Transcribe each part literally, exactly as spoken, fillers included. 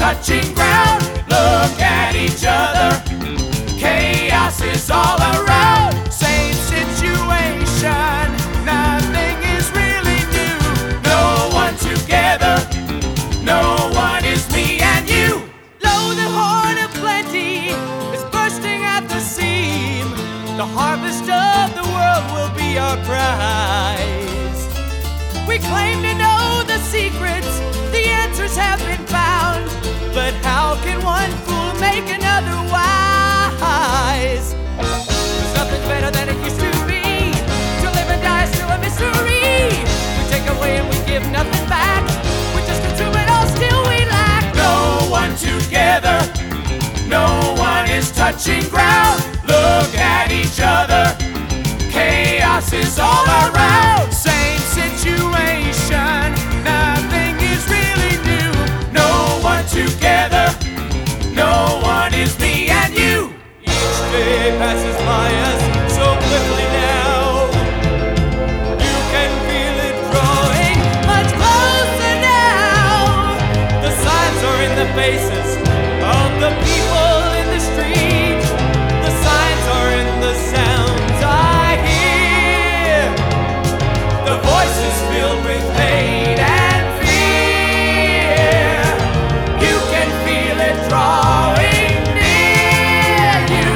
touching ground. Look at each other, chaos is all around. Same situation, nothing is really new. No one together, no one is me and you. Lo, the horn of plenty is bursting at the seam. The harvest of the world will be our prize. We claim to know the secrets, the answers have been found. But how can one fool make another wise? There's nothing better than it used to be. To live and die is still a mystery. We take away and we give nothing back. We just consume it all, still we lack. No one together, no one is touching ground. Look at each other, chaos is all around. Same situation, nothing is really new. No one together, no one is me and you. Each day passes by us so quickly now. You can feel it drawing much closer now. The signs are in the faces of the people in the street. The signs are in the sounds I hear. The voices filled with hate and fear. You can feel it drawing near you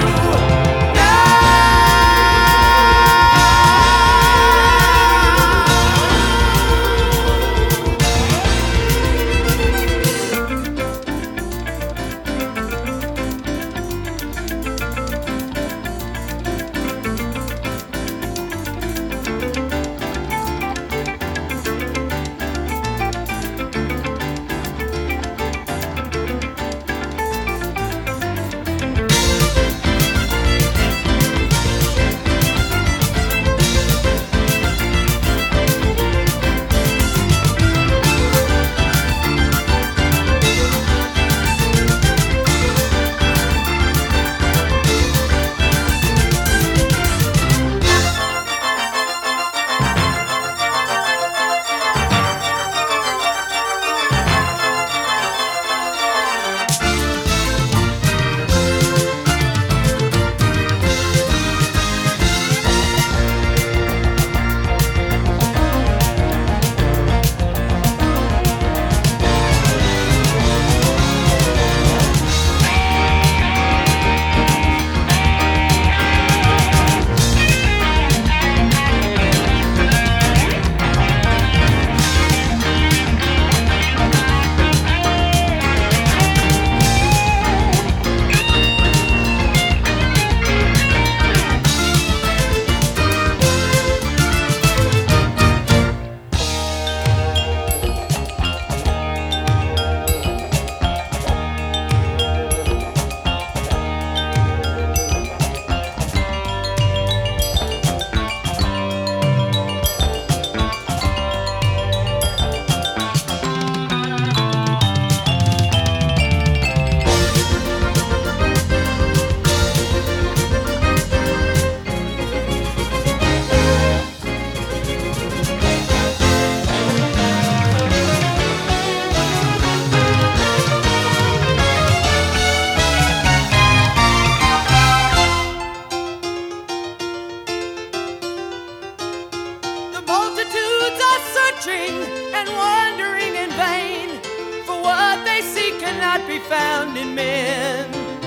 and wandering in vain, for what they seek cannot be found in men.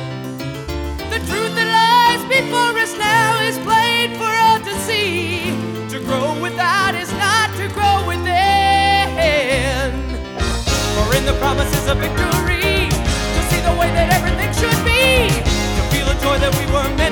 The truth that lies before us now is plain for all to see. To grow without is not to grow within. For in the promises of victory, to see the way that everything should be, to feel the joy that we were made